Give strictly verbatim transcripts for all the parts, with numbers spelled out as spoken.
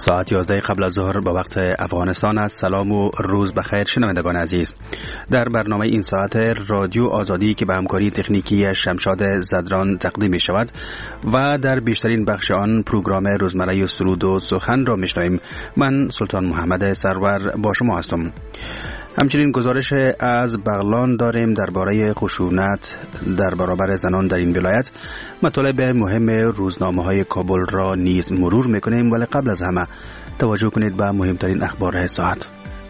ساعت یازده قبل از ظهر به وقت افغانستان است. سلام و روز بخیر شنوندگان عزیز. در برنامه این ساعت رادیو آزادی که به همکاری تکنیکی شمشاد زدران تقدیم می شود و در بیشترین بخش آن پروگرام روزمره سرود و سخن را میشنویم. من سلطان محمد سرور با شما هستم. همچنین گزارش از بغلان داریم درباره خشونت در برابر زنان در این ولایت. مطالب مهم روزنامه‌های کابل را نیز مرور می‌کنیم، ولی قبل از همه توجه کنید به مهمترین اخبار ساعت.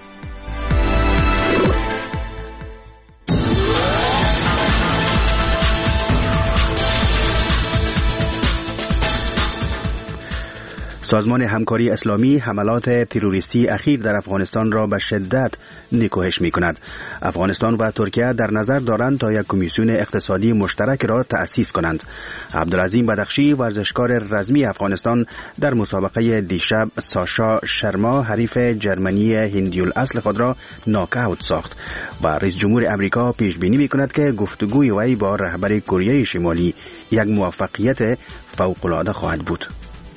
سازمان همکاری اسلامی حملات تروریستی اخیر در افغانستان را به شدت نکوهش می کند. افغانستان و ترکیه در نظر دارند تا یک کمیسیون اقتصادی مشترک را تأسیس کنند. عبدالعظیم بدخشی ورزشکار رزمی افغانستان در مسابقه دیشب ساشا شرما حریف جرمنی هندیوالاصل خود را ناکاوت ساخت و رئیس جمهور امریکا پیش بینی می کند که گفتگوی وی با رهبر کره شمالی یک موفقیت فوق العاده خواهد بود.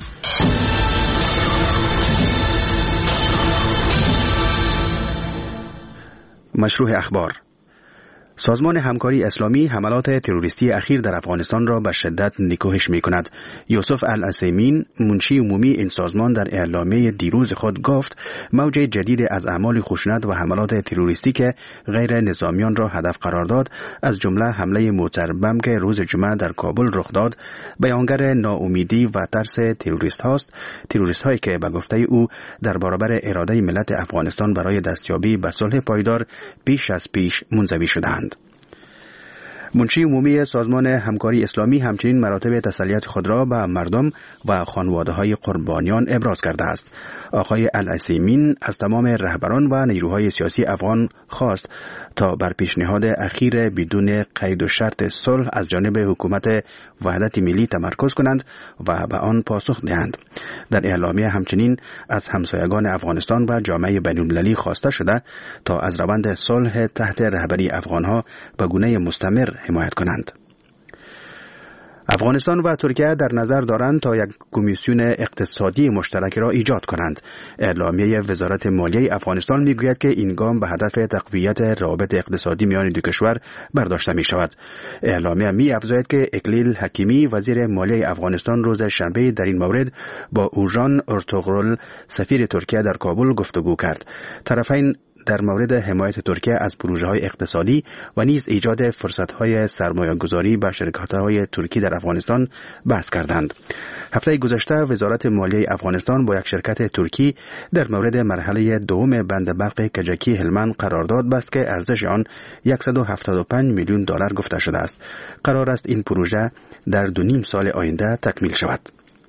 مشروع اخبار. سازمان همکاری اسلامی حملات تروریستی اخیر در افغانستان را به شدت نکوهش می کند. یوسف العثیمین منشی عمومی این سازمان در اعلامیه دیروز خود گفت موج جدید از اعمال خشونت و حملات تروریستی که غیر نظامیان را هدف قرار داد، از جمله حمله موتر بم که روز جمعه در کابل رخ داد، بیانگر ناامیدی و ترس تروریست هاست. تروریست هایی که به گفته او در برابر اراده ملت افغانستان برای دستیابی به صلح پایدار پیش از پیش منزوی شدند. منشی عمومی سازمان همکاری اسلامی همچنین مراتب تسلیت خود را به مردم و خانواده‌های قربانیان ابراز کرده است. آقای العثیمین از تمام رهبران و نیروهای سیاسی افغان خواست تا بر پیشنهاد اخیر بدون قید و شرط صلح از جانب حکومت وحدت ملی تمرکز کنند و به آن پاسخ دهند. در اعلامیه همچنین از همسایگان افغانستان و جامعه بین‌المللی خواسته شده تا از روند صلح تحت رهبری افغانها به گونه مستمر حمایت کنند. افغانستان و ترکیه در نظر دارند تا یک کمیسیون اقتصادی مشترک را ایجاد کنند. اعلامیه وزارت مالیه افغانستان میگوید که این گام به هدف تقویت روابط اقتصادی میان دو کشور برداشته می شود. اعلامیه می افزاید که اکلیل حکیمی وزیر مالیه افغانستان روز شنبه در این مورد با اوژان ارتوغرل سفیر ترکیه در کابل گفتگو کرد. طرفین در مورد حمایت ترکیه از پروژه‌های اقتصادی و نیز ایجاد فرصت‌های سرمایه‌گذاری به شرکت‌های ترکی در افغانستان بحث کردند. هفته گذشته وزارت مالیه افغانستان با یک شرکت ترکی در مورد مرحله دوم بند برق کجکی هلمند قرارداد بست که ارزش آن صد و هفتاد و پنج میلیون دلار گفته شده است. قرار است این پروژه در دو نیم سال آینده تکمیل شود.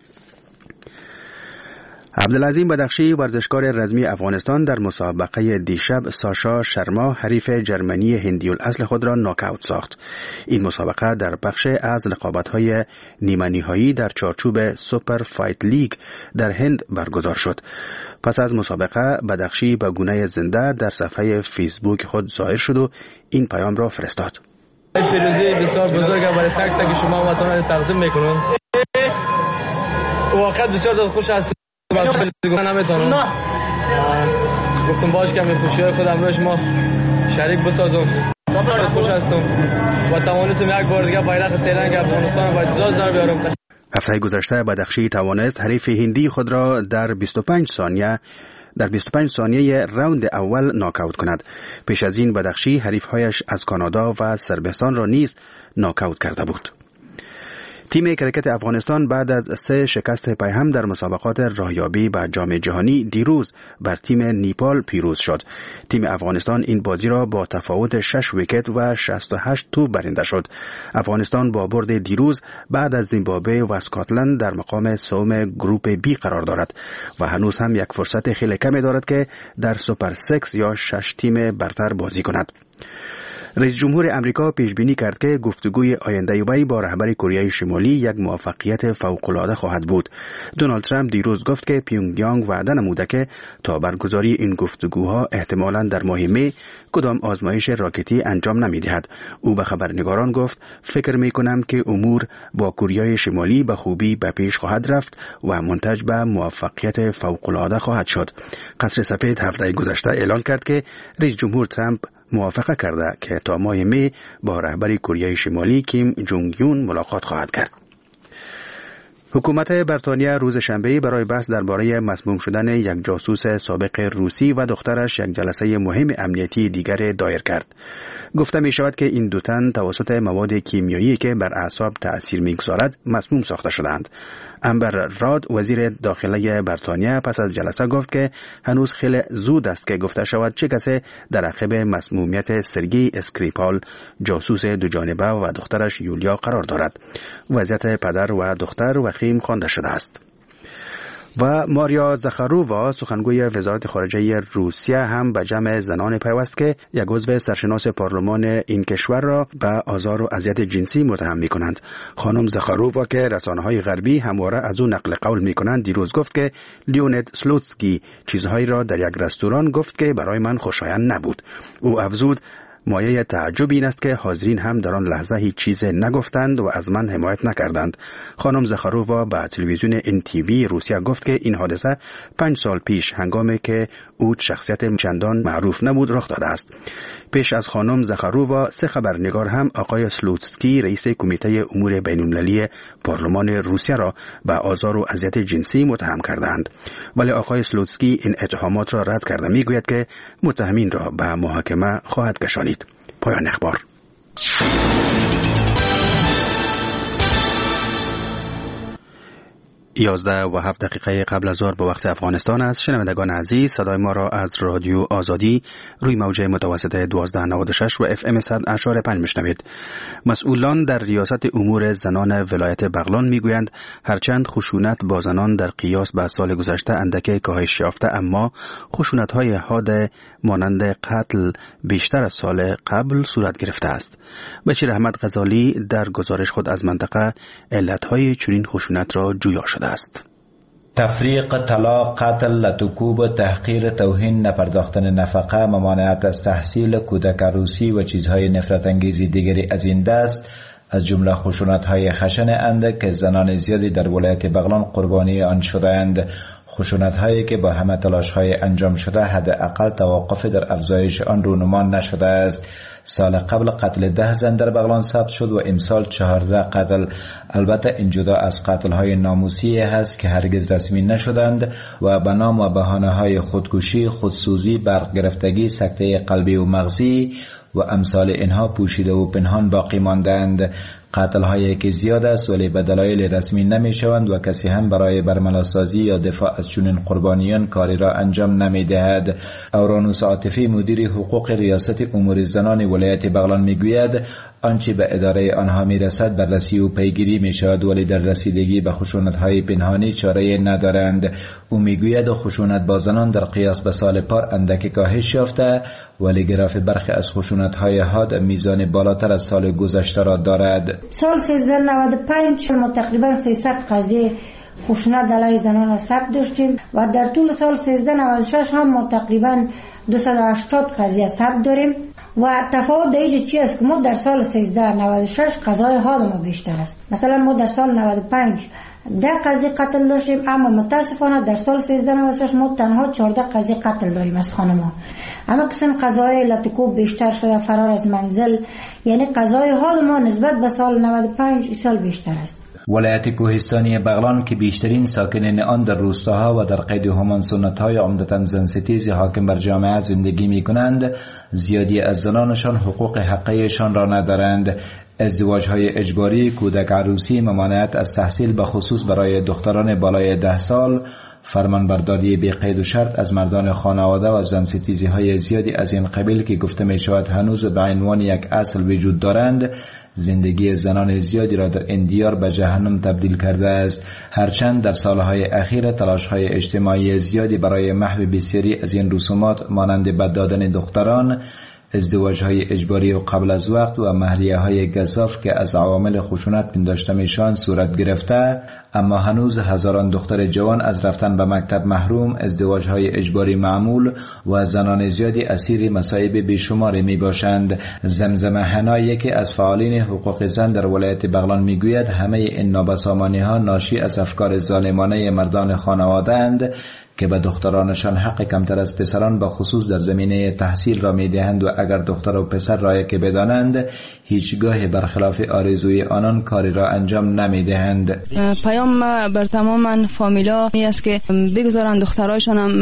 عبدالعظیم بدخشی ورزشکار رزمی افغانستان در مسابقه دیشب ساشا شرما حریف جرمنی هندیوالاصل خود را ناکاوت ساخت. این مسابقه در بخش از رقابت‌های نیمه نهایی در چارچوب سوپر فایت لیگ در هند برگزار شد. پس از مسابقه بدخشی به گونه زنده در صفحه فیسبوک خود ظاهر شد و این پیام را فرستاد: پیروزی بسیار بزرگ برای تک تک شما وطنان تقدیم می‌کنم. واقعا بسیار خوش است. نمیتونم گفتم باش که می خوشی خودم روش ما شریک بسازم. خوش هستم و توانستم یک بار دیگه بیرق سرنگ افغانستان با اعتزاز در بیارم. هفته گذشته بدخشی توانست حریف هندی خود را در بیست و پنج ثانیه در بیست و پنج ثانیه راوند اول ناکاوت کند. پیش از این بدخشی حریفهایش از کانادا و صربستان را نیز ناکاوت کرده بود. تیم کرکت افغانستان بعد از سه شکست پیهم در مسابقات راهیابی به جام جهانی دیروز بر تیم نیپال پیروز شد. تیم افغانستان این بازی را با تفاوت شش ویکت و شصت و هشت توپ برنده شد. افغانستان با برد دیروز بعد از زیمبابوه و اسکاتلند در مقام سوم گروپ بی قرار دارد و هنوز هم یک فرصت خیلی کمی دارد که در سوپر سکس یا شش تیم برتر بازی کند. رئیس جمهور امریکا پیش بینی کرد که گفتگوی آینده وی با رهبر کره شمالی یک موفقیت فوق‌العاده خواهد بود. دونالد ترامپ دیروز گفت که پیونگیانگ وعده نموده که تا برگزاری این گفتگوها احتمالاً در ماه می کدام آزمایش راکتی انجام نمی‌دهد. او به خبرنگاران گفت فکر می‌کنم که امور با کره شمالی به خوبی به پیش خواهد رفت و منتج به موفقیت فوق‌العاده خواهد شد. قصر سفید هفته گذشته اعلان کرد که رئیس جمهور ترامپ موافقه کرده که تا ماه می با رهبر کره شمالی کیم جونگ یون ملاقات خواهد کرد. حکومت بریتانیا روز شنبه برای بحث درباره مسموم شدن یک جاسوس سابق روسی و دخترش یک جلسه مهم امنیتی دیگر دایر کرد. گفته می شود که این دو تن توسط مواد کیمیایی که بر اعصاب تأثیر می‌گذارد مسموم ساخته شدند. امبر راد وزیر داخله بریتانیا پس از جلسه گفت که هنوز خیلی زود است که گفته شود چه کسی در عقب مسمومیت سرگی اسکریپال جاسوس دو جانبه و دخترش یولیا قرار دارد. وضعیت پدر و دختر وخیم خوانده شده است. و ماریا زخارووا سخنگوی وزارت خارجه روسیه هم به جمع زنان پیوست که یک عضو سرشناس پارلمان این کشور را به آزار و اذیت جنسی متهم می‌کنند. خانم زخارووا که رسانه‌های غربی همواره از او نقل قول می‌کنند دیروز گفت که لیونید سلوتسکی چیزهایی را در یک رستوران گفت که برای من خوشایند نبود. او افزود مایه تعجب این است که حاضرین هم در آن لحظه هیچ چیز نگفتند و از من حمایت نکردند. خانم زخارووا به تلویزیون ان تی وی روسیه گفت که این حادثه پنج سال پیش هنگامی که او شخصیت چندان معروف نبود رخ داده است. پیش از خانم زخارووا سه خبرنگار هم آقای سلوتسکی رئیس کمیته امور بین‌المللی پارلمان روسیه را به آزار و اذیت جنسی متهم کردند، ولی آقای سلوتسکی این اتهامات را رد کرده میگوید که متهمین را به محاکمه خواهد کشانید. پایان اخبار. یازده و هفت دقیقه قبل از ظهر به وقت افغانستان است. شنوندگان عزیز، صدای ما را از رادیو آزادی روی موج متوسط دوازده نود و شش و اف ام صد اشاره پنج میشنوید. مسئولان در ریاست امور زنان ولایت بغلان میگویند هرچند خشونت با زنان در قیاس به سال گذشته اندک کاهش یافته، اما خشونت‌های حاد مانند قتل بیشتر از سال قبل صورت گرفته است. بشیر احمد غزالی در گزارش خود از منطقه علت‌های چنین خشونت را جویا شده است. تفریق، طلاق، قتل، لطکوب، تحقیر، توهین، نپرداختن نفقه، ممانعت از تحصیل، کودک عروسی و چیزهای نفرت انگیزی دیگری از این دست از جمله خشونت‌های خشن اند که زنان زیادی در ولایت بغلان قربانی آن شدند. خشونت‌هایی که با همه تلاش‌های انجام شده حداقل توقف در افزایش آن رونمان نشده است. سال قبل قتل ده زن در بغلان ثبت شد و امسال چهارده قتل. البته این جدا از قتل‌های ناموسی هست که هرگز رسمی نشدند و به نام و بهانه‌های خودکشی، خودسوزی، برق گرفتگی، سکته قلبی و مغزی و امثال اینها پوشیده و پنهان باقی ماندند. قتل هایی که زیاد است ولی به دلایل رسمی نمی شوند و کسی هم برای برملاسازی یا دفاع از چنین قربانیان کاری را انجام نمی دهد. اورانوس عاطفی مدیر حقوق ریاست امور زنان ولایت بغلان می گوید آنچه به اداره آنها می رسد بررسی و پیگیری می شود ولی در رسیدگی به خشونت های پنهانی چاره ندارند. او می گوید خشونت با زنان در قیاس به سال پار اندک کاهش یافته ولی گراف برخی از خشونت های حاد میزان بالاتر از سال گذشته را دارد. سال سیزده نود و پنج ما تقریبا سیصد قضیه خشونت علیه زنان ثبت داشتیم و در طول سال سیزده نود و شش هم ما تقریبا دویست و هشتاد قضیه ثبت داریم و تفاوت دیگه چی است که ما در سال سیزده نود و شش قضای حاد ما بیشتر است. مثلا ما در سال نود و پنج ده قضیه قتل داشتیم اما متاسفانه در سال سیزده نود و شش ما تنها چهارده قضیه قتل داریم از خانم‌ها. اما قسم قضای لطکوب بیشتر شده، فرار از منزل، یعنی قضای حال ما نسبت به سال نود و پنج سال بیشتر است. ولایت کوهستانی بغلان که بیشترین ساکنین آن در روستاها و در قید همان سنت‌های عمدتاً زنستیز حاکم بر جامعه زندگی می‌کنند، زیادی از زنانشان حقوق حقیقیشان را ندارند. ازدواج‌های اجباری، کودک عروسی، ممانعت از تحصیل به خصوص برای دختران بالای ده سال، فرمانبرداری بی قید و شرط از مردان خانواده و زنستیزی‌های زیادی از این قبیل که گفته می‌شود هنوز به عنوان یک اصل وجود دارند، زندگی زنان زیادی را در این دیار به جهنم تبدیل کرده است. هرچند در سالهای اخیر تلاش‌های اجتماعی زیادی برای محو بسیاری از این رسومات مانند بد دادن دختران، ازدواج‌های اجباری و قبل از وقت و مهریه‌های گزاف که از عوامل خشونت پنداشته میشن صورت گرفته، اما هنوز هزاران دختر جوان از رفتن به مکتب محروم، ازدواج‌های اجباری معمول و زنان زیادی اسیر مصائب بیشماری می باشند. زمزمه حنا، یکی از فعالین حقوق زن در ولایت بغلان، میگوید همه این نابسامانی‌ها ناشی از افکار ظالمانه مردان خانواده اند که به دخترانشان حق کمتر از پسران به خصوص در زمینه تحصیل را میدهند و اگر دختر و پسر را که بدانند هیچگاه برخلاف آرزوی آنان کاری را انجام نمیدهند. پیام بر تمام فامیلا این است که بگذارند دخترایشان هم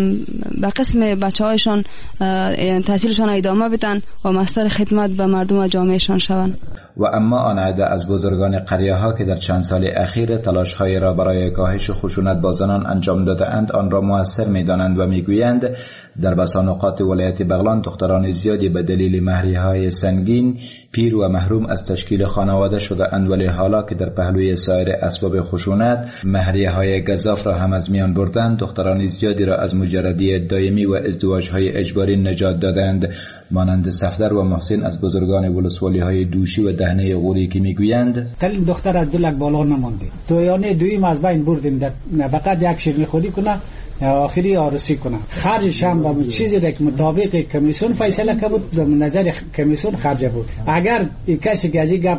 به قسم بچه‌هایشان تحصیلشان ادامه بدن و مستر خدمت به مردم و جامعهشان شوند. و اما آن عده از بزرگان قریه ها که در چند سال اخیر تلاش های را برای کاهش خشونت با زنان انجام داده اند آن را موثر می دانند و می گویند در بسانقات ولایت بغلان دختران زیادی به دلیل مهریه های سنگین پیر و محروم از تشکیل خانواده شده اند، ولی حالا که در پهلوی سایر اسباب خشونت مهریه های گزاف را هم از میان بردند، دختران زیادی را از مجردی دائمی و ازدواج های اجباری نجات دادند. مانند صفدر و محسن از بزرگان ولسوالی های دوشی و دهنه غوری که میگویند تل دختر از دو لک بالا نمونده، تو یعنی دویم از بین بردیم، فقط یک شیرینی خوری کنه آخری عروسی کنه، خرجش هم به چیزی که مطابق کمیسیون فیصله کرد به نظر کمیسیون خرج بود. اگر کسی که از این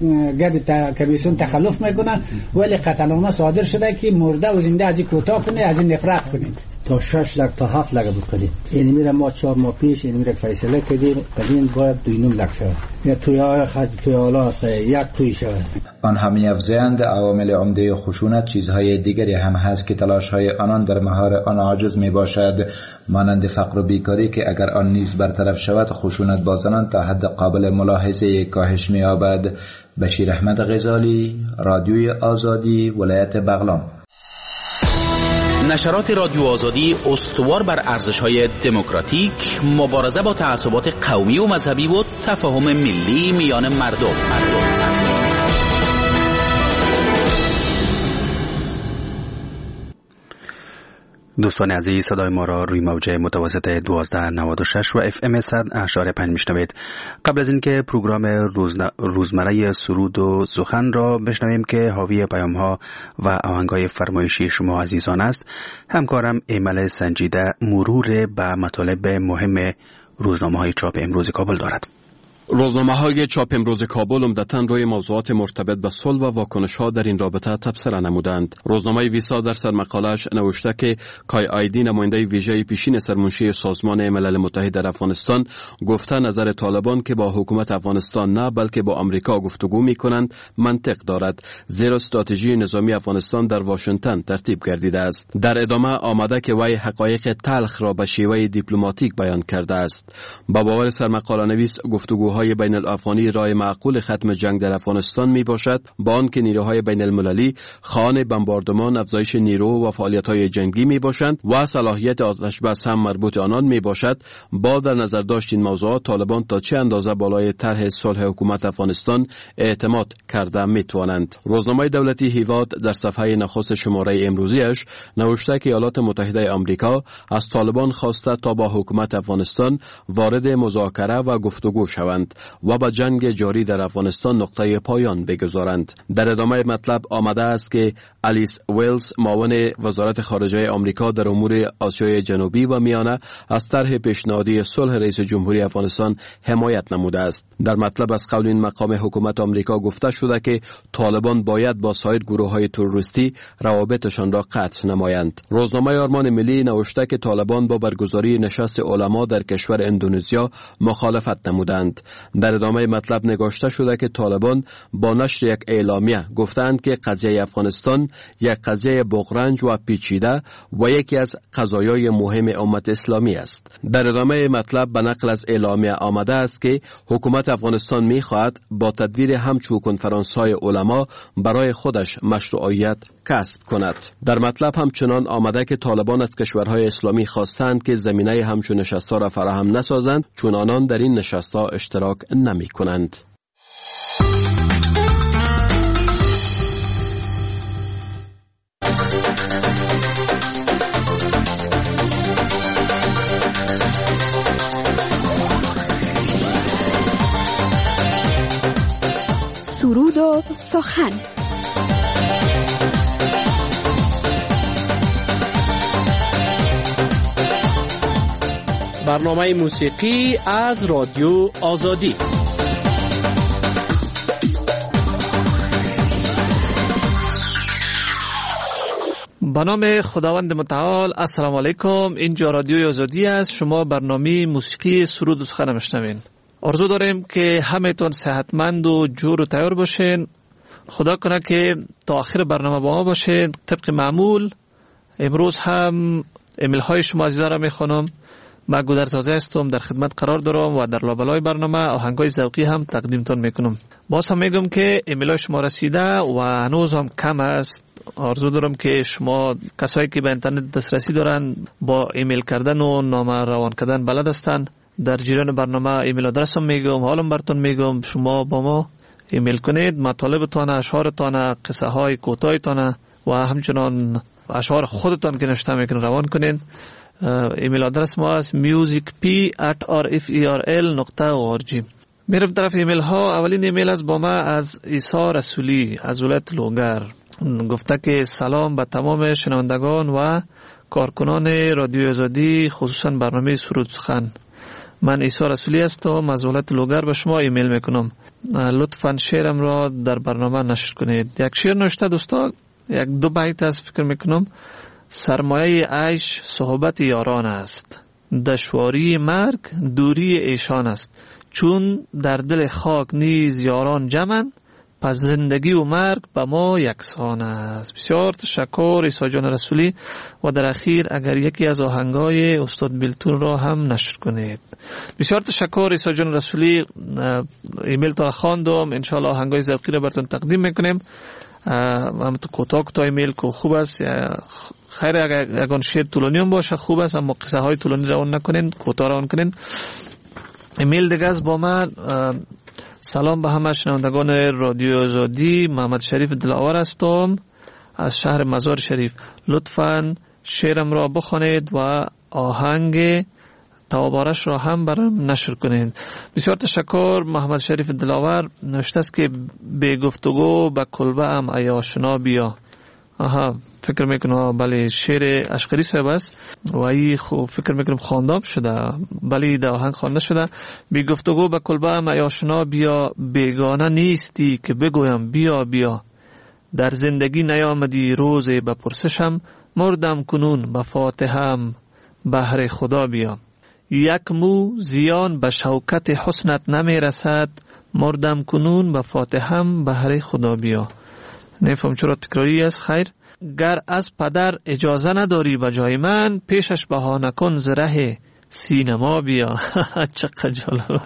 گپ کمیسیون تخلف میکنه ولی قطعنامه صادر شده که مرده و زنده از این کوتاه کنه، از این نفرت کنه. تا شش لک تا هفت لک بود کردیم. این میره ما چهار ماه پیش این میره فیصله کردیم بدین باید دوی نیم لک شود. یا توی های خرج توی حالا است یک توی شود. آن همی افزایند عوامل عمده خشونت چیزهای دیگری هم هست که تلاش های آنان در مهار آن عاجز می باشد، مانند فقر و بیکاری که اگر آن نیز برطرف شود خشونت با زنان تا حد قابل ملاحظه کاهش می یابد. بشیر احمد غزالی، رادیوی آزادی، ولایت بغلان. نشرات رادیو آزادی استوار بر ارزش‌های دموکراتیک، مبارزه با تعصبات قومی و مذهبی و تفاهم ملی میان مردم. مردم. دوستان عزیز، صدای ما را روی موج متوسط دوازده نود و شش و اف ام صد اشاره پنج میشنوید. قبل از اینکه پروگرام روزمره سرود و سخن را بشنویم که حاوی پیام ها و آهنگای فرمایشی شما عزیزان است، همکارم ایمل سنجیده مرور به مطالب مهم روزنامه های چاپ امروز کابل دارد. روزنامه های چاپ امروز کابل عمدتاً روی موضوعات مرتبط به صلح و واکنش ها در این رابطه تبصره نمودند. روزنامه ویسا در سرمقاله‌اش نوشته که کای آیدی، نماینده ویژه پیشین سرمنشی سازمان ملل متحد در افغانستان، گفته نظر طالبان که با حکومت افغانستان نه بلکه با آمریکا گفتگو می‌کنند منطق دارد، زیرا استراتژی نظامی افغانستان در واشنگتن ترتیب گردیده است. در ادامه آمده که وی حقایق تلخ را به شیوه دیپلماتیک بیان کرده است. با باور سرمقاله نویس گفتگو های بین الافغانی راه معقول ختم جنگ در افغانستان می باشد، با آنکه نیروهای بین المللی خواهان بمباردمان، افزایش نیرو و فعالیت های جنگی می باشند و صلاحیت آتش بس هم مربوط آنان می باشد. با در نظر داشت این موضوعات طالبان تا چه اندازه بالای طرح صلح حکومت افغانستان اعتماد کرده می توانند. روزنامه دولتی هیواد در صفحه نخست شماره امروزیش نوشته که ایالات متحده آمریکا از طالبان خواسته تا با حکومت افغانستان وارد مذاکره و گفتگو شوند و با جنگ جاری در افغانستان نقطه پایان بگذارند. در ادامه مطلب آمده است که الیس ویلز، معاون وزارت خارجه آمریکا در امور آسیای جنوبی و میانه، از طرح پیشنهادی صلح رئیس جمهوری افغانستان حمایت نموده است. در مطلب از قول این مقام حکومت آمریکا گفته شده که طالبان باید با سایر گروه‌های تروریستی روابطشان را قطع نمایند. روزنامه آرمان ملی نوشته که طالبان با برگزاری نشست علما در کشور اندونزیا مخالفت نمودند. در ادامه مطلب نگاشته شده که طالبان با نشر یک اعلامیه گفتند که قضیه افغانستان یک قضیه بغرنج و پیچیده و یکی از قضایای مهم امت اسلامی است. در ادامه مطلب به نقل از اعلامیه آمده است که حکومت افغانستان می‌خواهد با تدویر همچو کنفرانس‌های علما برای خودش مشروعیت کسب کند. در مطلب همچنان آمده که طالبان از کشورهای اسلامی خواستند که زمینه همچون نشست‌ها را فراهم نسازند، چون آنان در این نشست‌ها اشتراک نمی کنند. سرود و سخن. برنامه موسیقی از رادیو آزادی. به نام خداوند متعال. السلام علیکم. اینجا رادیو آزادی است. شما برنامه موسیقی سرود و سخن میشنوین. آرزو داریم که همه‌تون صحتمند و جور و تیار باشین. خدا کنه که تا آخر برنامه با ما باشین. طبق معمول امروز هم ایمیل های شما عزیزان را میخوانم. من گودرزاده هستم، در خدمت قرار دارم و در لابلای برنامه آهنگای ذوقی هم تقدیمتون میکنم. باز هم میگم که ایمیل های شما رسیده و هنوز هم کم است. آرزو دارم که شما کسایی که به اینترنت دسترسی دارن با ایمیل کردن و نامه روان کردن بلد هستن، در جریان برنامه ایمیل آدرسم میگم، حالم براتون میگم، شما با ما ایمیل کنید، مطالبتان، اشعارتان، قصه های کوتاهتان و همچنان اشعار خودتان که نوشته میکنید روان کنید. ایمیل آدرس ما است musicp at rferl نقطه org. میرم طرف ایمیل ها. اولین ایمیل از با ما از عیسی رسولی از ولایت لوگر. گفته که سلام به تمام شنوندگان و کارکنان رادیو آزادی، خصوصا برنامه سرود سخن. من عیسی رسولی هستم از ولایت لوگر. به شما ایمیل میکنم، لطفاً شعرم را در برنامه نشر کنید. یک شعر نوشته دوستا، یک دو بیت است فکر میکنم. سرمایه عیش صحبت یاران است، دشواری مرگ دوری ایشان است. چون در دل خاک نیز یاران جمعند، پس زندگی و مرگ به ما یکسان است. بسیار تشکر عیسی جان رسولی. و در اخیر اگر یکی از آهنگای استاد بیلتون را هم نشر کنید. بسیار تشکر عیسی جان رسولی. ایمیل تا خواندم، انشالله آهنگای ذوقی را براتون تقدیم میکنیم. هم تو کوتاه کوتاه ایمیل که خوب است. خیر اگر اگه شعر طولانی هم باشه خوب است، اما قصه های طولانی روان نکنین، کوتاه روان کنین. ایمیل دیگه از با من. سلام به همه شنوندگان رادیو آزادی. محمد شریف دلاور هستم از شهر مزار شریف. لطفاً شعرم را بخوانید و آهنگ توابارش را هم برام نشر کنید. بسیار تشکر محمد شریف دلاور. نوشته است که به گفتگو به کلبه ام ای آشنا بیا. آها فکر میکنم بله شعر اشقری صاحب است و ای خو فکر میکنم خواندم شده، بله در آهنگ خوانده شده. بی گفتگو به کلبه ام ای آشنا بیا، بیگانه نیستی که بگویم بیا بیا. در زندگی نیامدی روزی به پرسشم، مردم کنون به فاتحم بهر خدا بیا. یک مو زیان به شوکت حسنت نمی رسد، مردم کنون به فاتحم بهر خدا بیا. نفهم چرا تکراری است. خیر گر از پدر اجازه نداری به جای من، پیشش بهانه کن ز ره سینما بیا. چقدر جالب.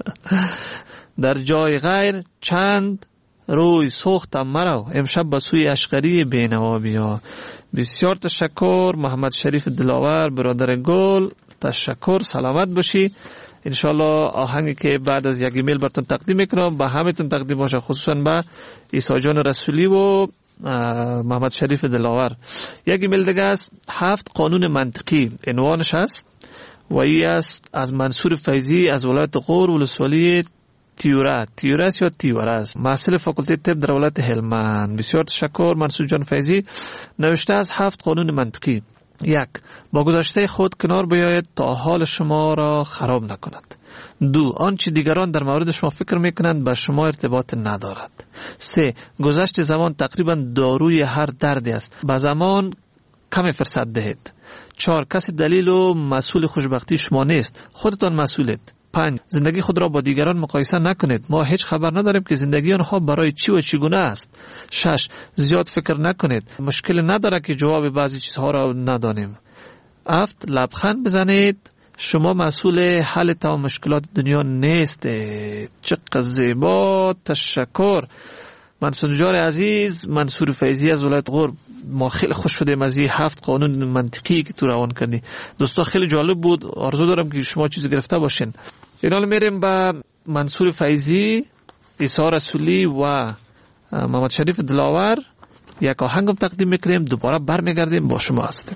در جای غیر چند روی سوختم مرا، امشب به سوی اشقری بینوا بیا. بسیار تشکر محمد شریف دلاور برادر گل. تشکر، سلامت باشی. انشالله آهنگی که بعد از یک ایمیل براتون تقدیم میکنم به همتون تقدیم باشه، خصوصا به عیسی جان رسولی و محمد شریف دلاور. یک ایمیل دیگه است، هفت قانون منطقی عنوانش است و ای است از منصور فیضی از ولایت غور ولسوالی تیوره. تیوره است یا تیوره است، محصل فاکولته طب در ولایت هلمند. بسیار تشکر منصور جان فیضی. نوشته از هفت قانون منطقی. یک، با گذشته خود کنار بیاید تا حال شما را خراب نکند. دو، آنچه دیگران در مورد شما فکر میکنند با شما ارتباط ندارد. سه، گذشت زمان تقریبا داروی هر دردی است، با زمان کم فرصت دهید. چهار، کسی دلیل و مسئول خوشبختی شما نیست، خودتان مسئولید. پنج، زندگی خود را با دیگران مقایسه نکنید، ما هیچ خبر نداریم که زندگی آنها برای چی و چگونه است. شش، زیاد فکر نکنید، مشکل نداره که جواب بعضی چیزها را ندانیم. هفت، لبخند بزنید، شما مسئول حل تمام مشکلات دنیا نیستید. چقدر زیبا. تشکر منصور عزیز منصور فیضی از ولایت غور. ما خیلی خوش شدیم از این هفت قانون منطقی که تو روان کردی. دوستا خیلی جالب بود. آرزو دارم که شما چیزی گرفته باشین. اینال میریم با منصور فیضی، عیسی رسولی و محمد شریف دلاور. یک آهنگم تقدیم میکنیم، دوباره برمیگردیم با شما هستیم.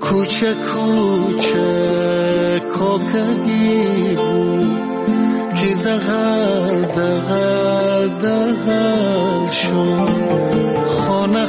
کوچه کوچه کوکگی بود که دغل دغل دغل شد، خانه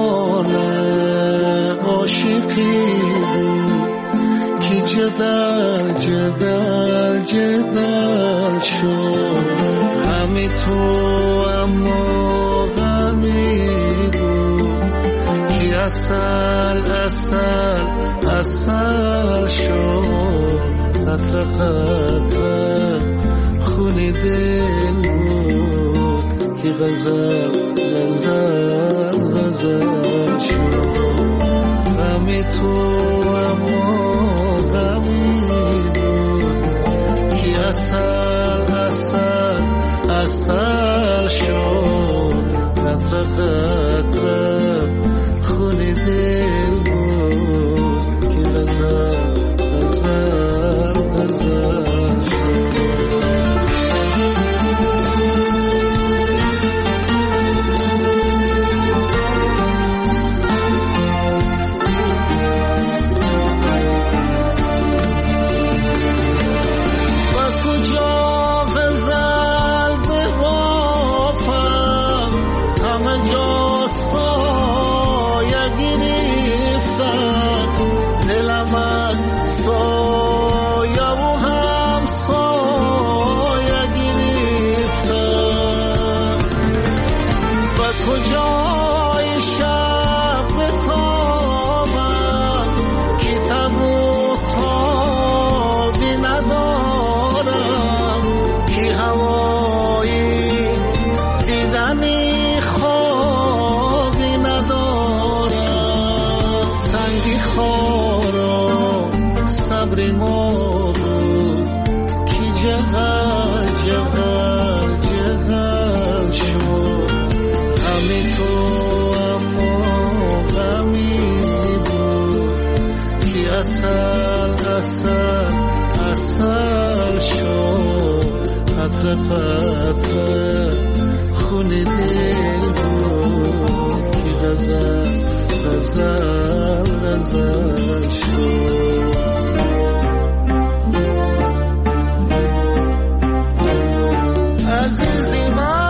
خانه عاشقی بود که جدل جدل جدل شد. همی تو اما غمی بود که اصل اصل اصل شد. قطره قطره خونی دل بود که غزل غزل غزل شد. غمی تو اما غمی بود که اصل اصل اصل شد. قطره قطره خونی دل بود که غزل غزل غزل خونی دل بود که غزل غزل غزل شد. عزیزی من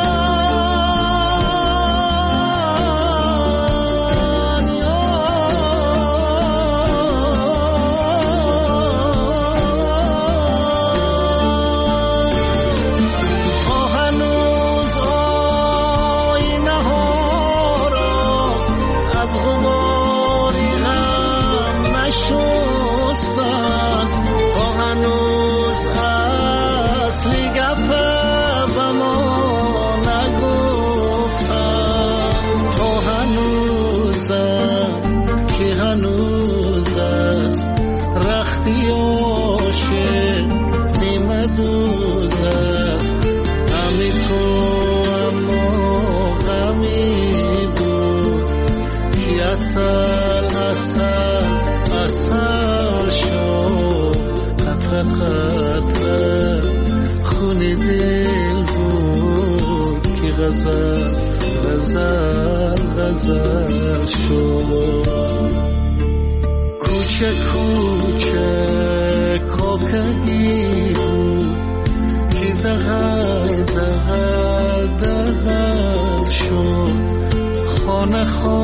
غزل غزل شد. کوچه کوچه کوکگی بود که دغل دغل دغل شد. خانه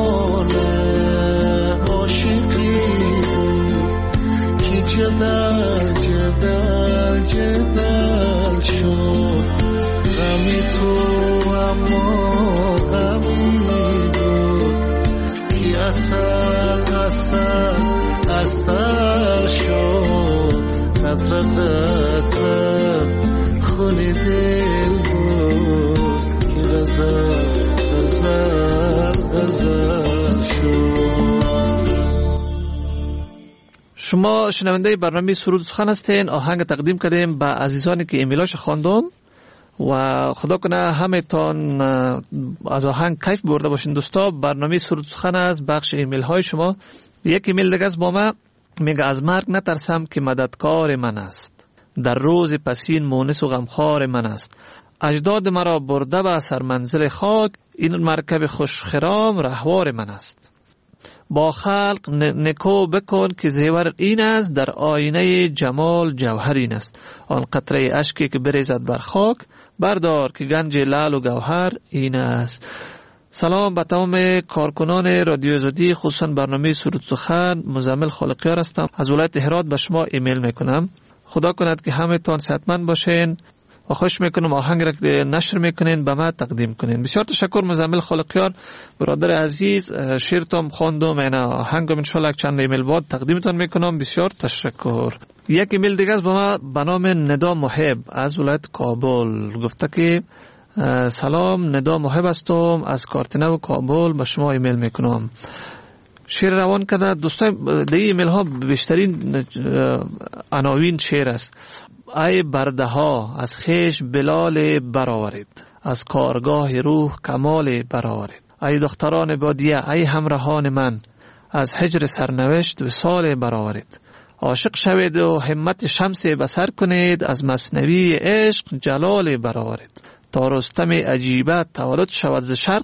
خانه عاشقی بود که جدل جدل جدل شد. غمی تو اما غمی بود که اصل اصل اصل شد. قطره قطره خونی دل بود که غزل غزل غزل شد. شما شنونده برنامه سرود سخن هستین. آهنگ تقدیم کردیم به عزیزانی که ایمیلاش خواندم و خدا کنه همه تان از آهنگ کیف برده باشین. دوستا برنامه سرود سخن است، بخش ایمیل های شما. یک ایمیل دیگه از با ما میگه از مرگ نترسم که مددکار من است، در روز پسین مونس و غمخوار من است. اجداد مرا برده به سرمنزل خاک، این مرکب خوشخرام رهوار من است. با خلق نکو بکن که زیور این است، در آینه جمال جوهر این است. آن قطره اشکی که بریزد بر خاک، بردار که گنج لعل و گوهر این است. سلام به تمام کارکنان رادیو آزادی، خصوصا برنامه سرود سخن. مزمل خالقیار هستم، از ولایت هرات به شما ایمیل میکنم. خدا کند که همه تان صحتمند باشین و خوش میکنم آهنگ را که نشر میکنین به ما تقدیم کنین. بسیار تشکر مزمل خالقیار برادر عزیز، شیرتم خواندم، اینا آهنگم ان شاء الله چند ایمیل بعد تقدیمتان میکنم. بسیار تشکر. یک ایمیل دیگه از به ما به نام ندا محب از ولایت کابل گفته که سلام، ندا محب هستم از کارتنه و کابل به شما ایمیل میکنم. شعر روان کرده دوستان. در ایمیل ها بیشترین عناوین شعر است. ای برده ها از خیش بلال برآورید، از کارگاه روح کمال برآورید. ای دختران بادیه، ای همراهان من، از هجر سرنوشت وصال برآورید. عاشق شوید و همت شمس بصر کنید، از مثنوی عشق جلال برآورید. تا رستم عجیبه تولد شود ز شرق،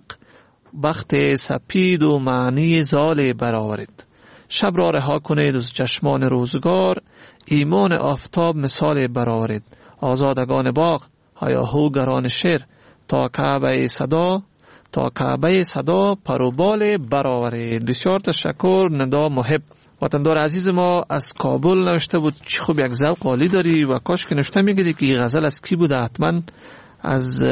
بخت سپید و معنی زال برآورید. شب را رها کنید از چشمان روزگار، ایمان آفتاب مثال برآورید. آزادگان باغ، هیاهوگران شعر، تا کعبه صدا تا کعبه صدا پروبال برآورید. بسیار تشکر ندا محب. وطندار عزیز ما از کابل نوشته بود چه خوب یک ذوق عالی داری و کاش که نوشته میگیدی که این غزل از کی بوده. حتما از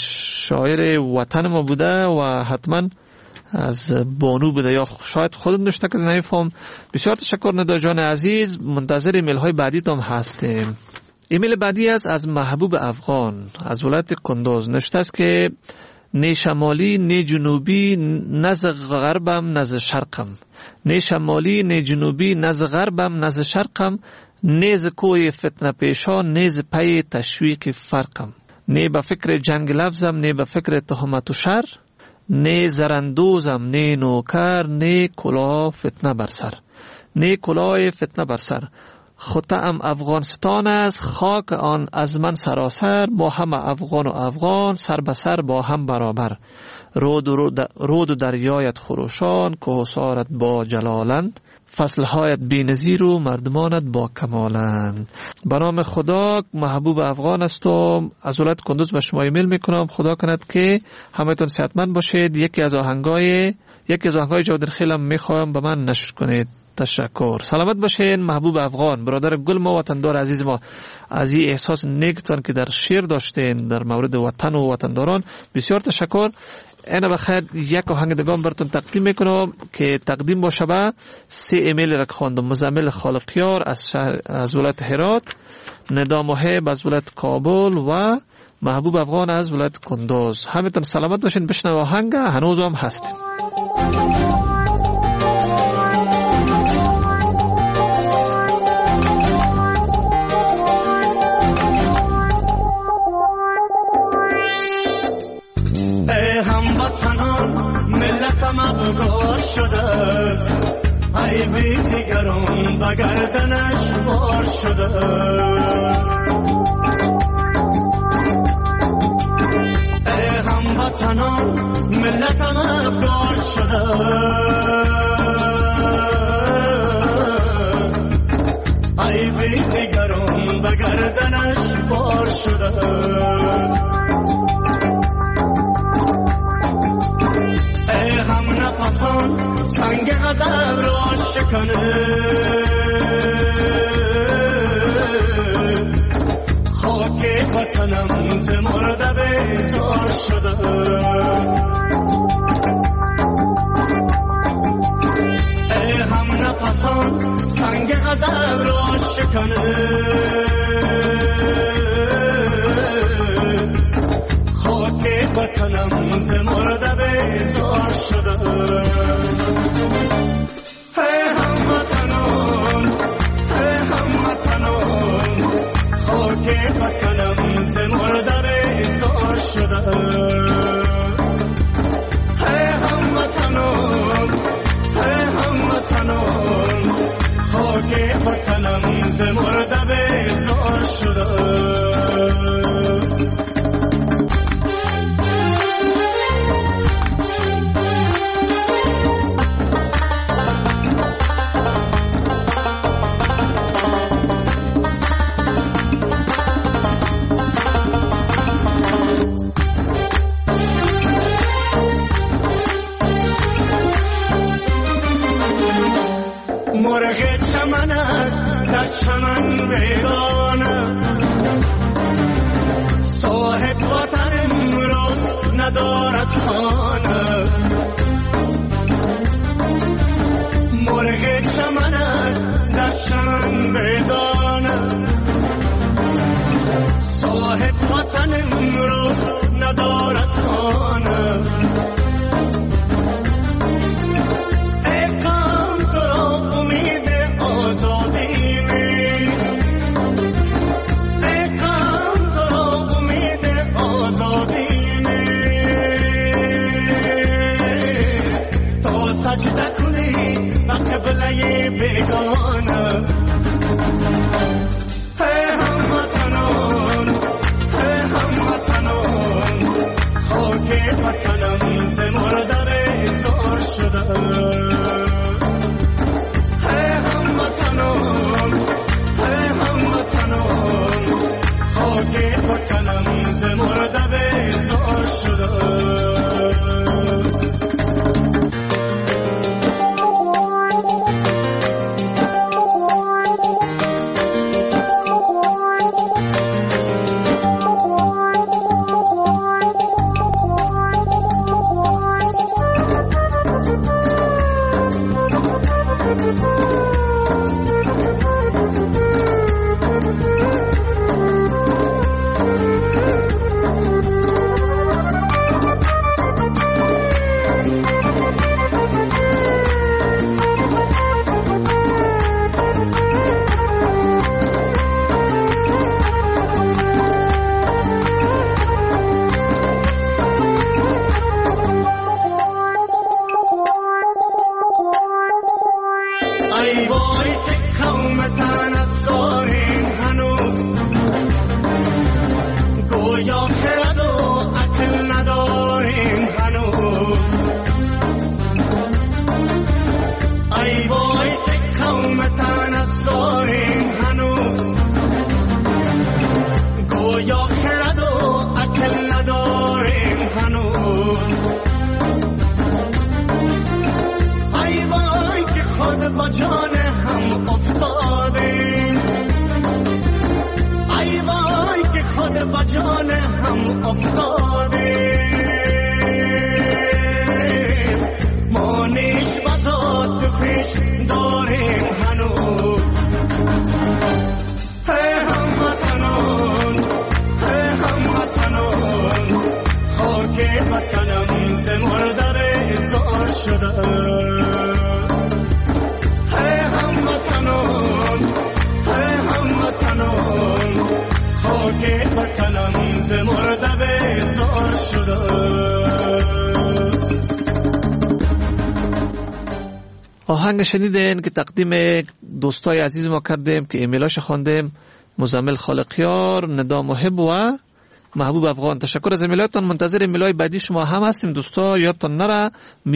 شاعر وطن ما بوده و حتما از بانو بوده یا شاید خودت نوشته که نمیفهم. بسیار تشکر ندا جان عزیز. منتظر ایمیل های بعدی تام هستیم. ایمیل بعدی است از محبوب افغان از ولایت کندوز. نوشته است که نه شمالی نه جنوبی، نه ز غربم نه ز شرقم. نه شمالی نه جنوبی، نه ز غربم نه ز شرقم. نه ز کوی فتنه پیشان، نه ز پی تشویق فرقم. نه به فکر جنگ لفظم، نه به فکر تهمت و شر. نه زرندوزم نه نوکر، نه کلاه فتنه بر سر. نه کلاه فتنه بر سر. خطه‌ام افغانستان است، خاک آن از من سراسر. ما هم افغان و افغان، سر به سر با هم برابر. رود و, رود و دریایت خروشان، کوهسارت با جلالند. فصلهایت بی‌نظیر و مردمانت با کمالند. به نام خدا محبوب افغان هستم، از ولایت کندوز به شما ایمیل میکنم. خدا کند که همه‌تون صحتمند باشید. یکی از آهنگای یکی از آهنگای جاودر خیلم میخوام به من نشر کنید. تشکر. سلامت باشین محبوب افغان، برادر گل ما، وطندار عزیز ما. از این احساس نیکتان که در شعر داشتین در مورد وطن و وطنداران بسیار تشکر. اینا بخیر یک آهنگ دگان براتون تقدیم میکنم که تقدیم باشه به سه ایمیل را خواندم. مزمل خالقیار از شهر از ولایت هرات، ندا محب از ولایت کابل و محبوب افغان از ولایت کندوز. همتون سلامت باشین. بشنو آهنگ هنوز هم هستیم. مغگار شده است، ای بی دیگران به گردنش بار شده است. ای هموطنان ملتم افگار شده است، ای بی دیگران به گردنش بار شده است. نفسان سنگ غضب را شکنه، خاک وطنم ز مرده بیزار شده. ای هم نفسان سنگ غضب را شکنه، خاک وطنم ز مرده بیزار شده. ای هموطنان ای هموطنان خاک وطنم ز مرده بیزار شده. ای هموطنان ای هموطنان خاک وطنم ز مرده مرغ چمن است در چمن ویرانه، صاحب وطن امروز ندارد خانه. مرغ چمن است در چمن ویرانه، صاحب وطن امروز ندارد خانه. بیگانه هی هموطنان، هی هموطنان، خاک وطنم ز مرده بیزار شده. هی هموطنان، هی هموطنان، خاک وطنم ز مرده بیزار شده. آهنگ شنیدین که تقدیم دوستای عزیز ما کردیم که ایمیلاش خواندیم، مزمل خالقیار، ندا محب و محبوب افغان. تشکر از ایمیلاتون. منتظر ایمیلای بعدی شما هم هستیم دوستا. یادتون نره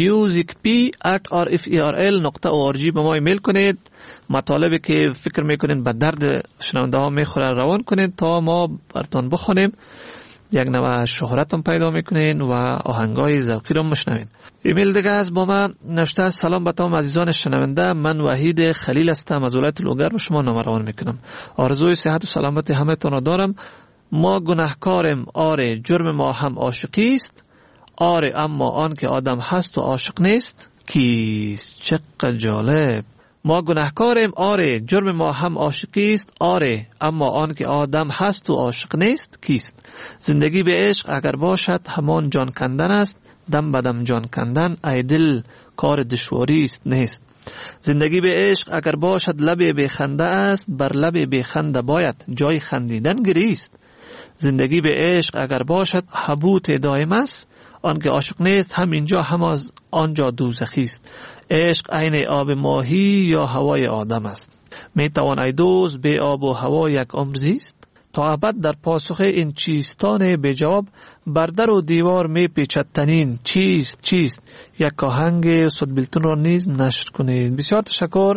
musicp at rferl نقطه org به ما ایمیل کنید. مطالبی که فکر میکنین به درد شنونده ها میخوره روان کنید تا ما براتون بخونیم. یک نوع شهرتون پیدا میکنین و آهنگای ذوقی رو مشنوین. ایمیل دیگه از با من نوشته: سلام به تمام عزیزان شنونده، من وحید خلیل هستم از ولایت لوگر به شما نامه روان میکنم. آرزوی صحت و سلامتی همه تون را دارم. ما گناهکاریم، آره جرم ما هم عاشقی است، آره اما آن که آدم هست و عاشق نیست کیست؟ چقدر جالب. ما گناهکاریم، آره جرم ما هم عاشقی است، آره اما آن که آدم هست و عاشق نیست کیست؟ زندگی به عشق اگر باشد همان جان کندن است، دم بدم جان کندن ای دل کار دشواری است نیست. زندگی به عشق اگر باشد لب به خنده است، بر لب به خنده باید جای خندیدن گریست. زندگی به عشق اگر باشد حبوط دائم است، آن که عاشق نیست هم اینجا هم از آنجا دوزخی است. عشق عین آب ماهی یا هوای آدم است. می توان ای دوست به آب و هوا یک عمر زیست؟ تا ابد در پاسخ این چیستان به جواب بر در و دیوار می پیچد تنین چیست چیست یک آهنگ صدبیلتون را نیز نشر کنید. بسیار تشکر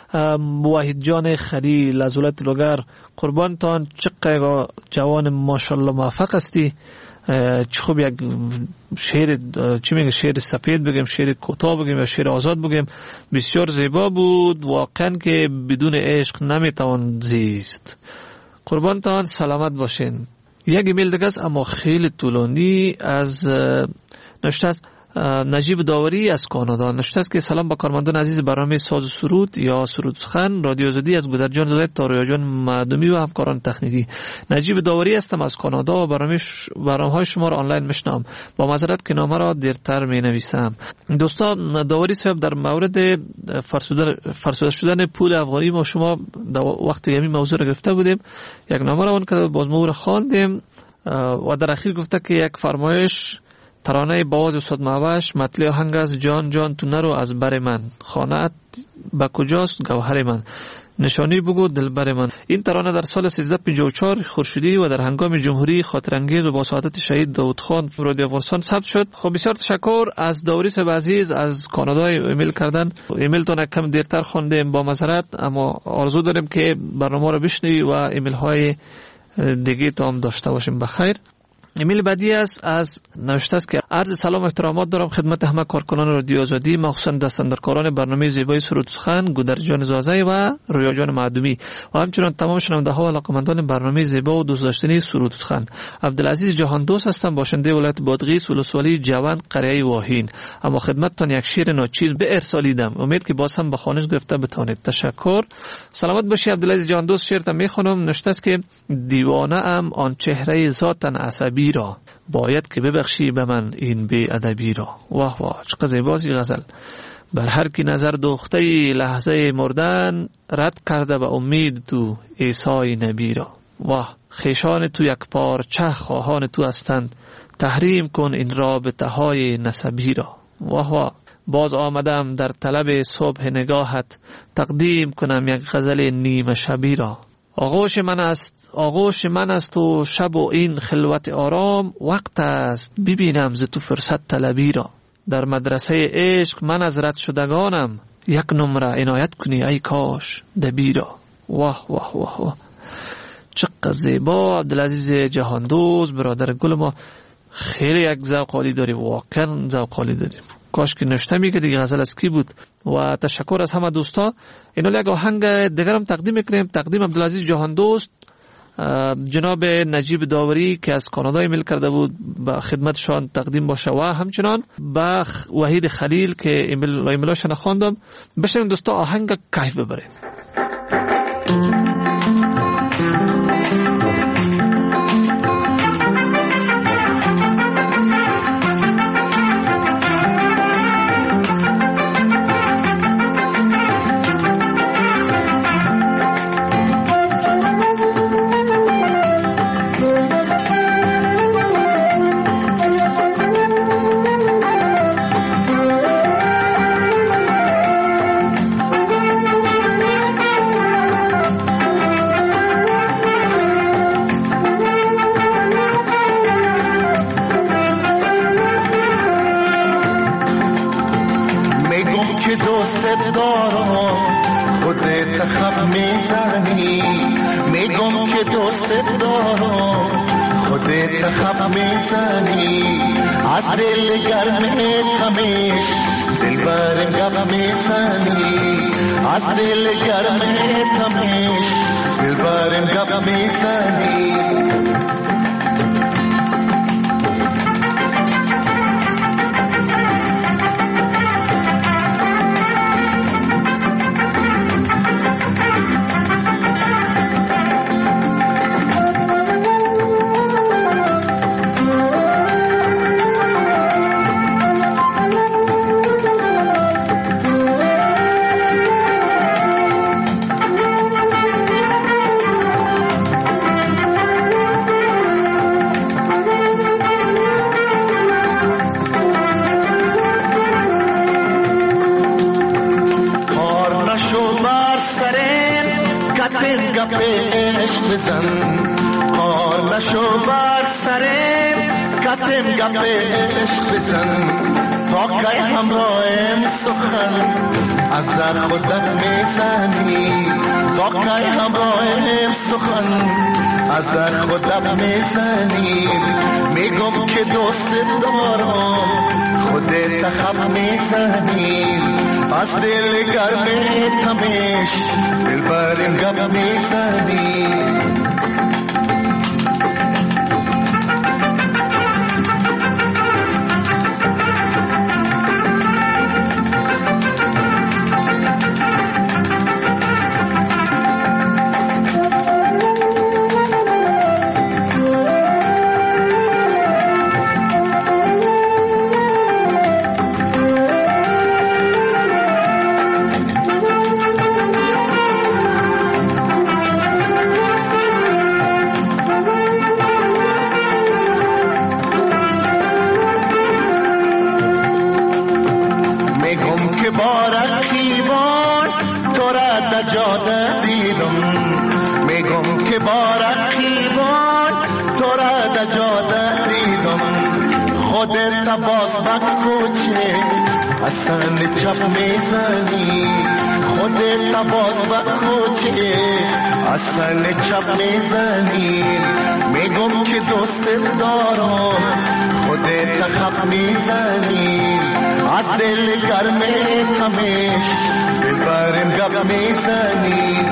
وحید جان خلیل از ولایت لوگر، قربانتان. چقدر جوان ماشاءالله موفق هستی. چه خوب یک شعر، چی میگه، شعر سپید بگیم، شعر کوتاه بگیم یا شعر آزاد بگیم، بسیار زیبا بود واقعا که بدون عشق نمیتوان زیست. قربانتان، سلامت باشین. یک ایمیل دیگه است اما خیلی طولانی از نوشته است نجیب داوری از کانادا. نوشته است که سلام با کارمندان عزیز برنامه ساز و سرود یا سرود سخن رادیو آزادی از گودرجان زاده تا رویاجان معدومی و همکاران تکنیکی. نجیب داوری هستم از کانادا و برنامه ش... برنامه‌های شما را آنلاین میشنوم. با معذرت که نامه را دیرتر مینویسم. دوستان، داوری صاحب در مورد فرسوده فرسوده شدن پول افغانی ما شما وقتی همین موضوع را گرفته بودیم، یک نامه را اون که باز ما را خواندیم و در اخیر گفته که یک فرمایش ترانه باز استاد معوش مطلع آهنگ از جان جان تو نرو از بر من، خانه‌ات با کجاست گوهر من، نشانی بگو دلبر من. این ترانه در سال سیزده پنجاه و چهار خورشیدی و در هنگام جمهوری خاطرانگیز و با سعادت شهید داود خان رادیو افغانستان ثبت شد. خب بسیار تشکر از داوری صاحب عزیز از کانادا ایمیل کردن. ایمیلتون کم دیرتر خواندیم با معذرت، اما آرزو داریم که برنامه رو بشنوی و ایمیل های دیگه تا هم داشته باشیم. بخیر. ایمیل بعدی است از نوشته است که عرض سلام و احترامات دارم خدمت همه کارکنان رادیو آزادی، مخصوصا دستاندرکاران برنامه زیبای سرود سخن گودرجان زازه و رویاجان معدومی و همچنین تمام شنونده ها و علاقه‌مندان برنامه زیبا و دوست داشتنی سرود سخن. عبدالعزیز جهان دوست هستم، باشنده ولایت بادغیس ولسوالی جوان قریه واهین. اما خدمتتان یک شعر ناچیز به ارسالیدم، امید که باز هم به خوانش گرفته بتانید. تشکر. سلامت باشی عبدالعزیز جهان دوست. شعرتم میخونم. نوشته است که دیوانه ام آن چهره ذاتن عصبی را، باید که ببخشی به من این بی ادبی را. واه واه، چقدر زیباست این غزل. بر هر کی نظر دوخته لحظه مردن، رد کرده به امید تو عیسی نبی را. واه، خیشان تو یک پارچه خواهان تو هستند، تحریم کن این رابطه های نسبی را. واه واه، باز آمدم در طلب صبح نگاهت، تقدیم کنم یک غزل نیمه شبی را. آغوش من است آغوش من است و شب و این خلوت آرام، وقت است ببینم ز تو فرصت طلبی را. در مدرسه عشق من از رد شدگانم، یک نمره عنایت کنی ای کاش دبی را. واه واه واه واه، چقدر زیبا. عبدالعزیز جهاندوست برادر گل ما، خیلی یک ذوق عالی داری، واقعا ذوق عالی داری. کاش که نشته میگه دیگه غزل از کی بود. و تشکر از همه دوستا. اینو یک آهنگ دیگر هم تقدیم میکنیم. تقدیم عبدالعزیز جهاندوست، جناب نجیب داوری که از کانادا ایمیل کرده بود به خدمتشان تقدیم باشه و همچنان به وحید خلیل که ایمیل ایمیلاشون خواندم. بشنویم دوستا آهنگ کیف ببرید. آتشو بر سرم کتم گپ عشق بزن تا که همراهم سخن از در خودت میزنی تا که همراهم سخن از در خودت میزنی میگم که دوست دارم خودت خب میزنی از دل گرم تمش دل برم گپ میزنی چپ میزنی خودت باز بخوچه اصلا چپ میزنی میگم که دوست دارم خودت خب میزنی از دل گرم تمش دل برم گپ میزنی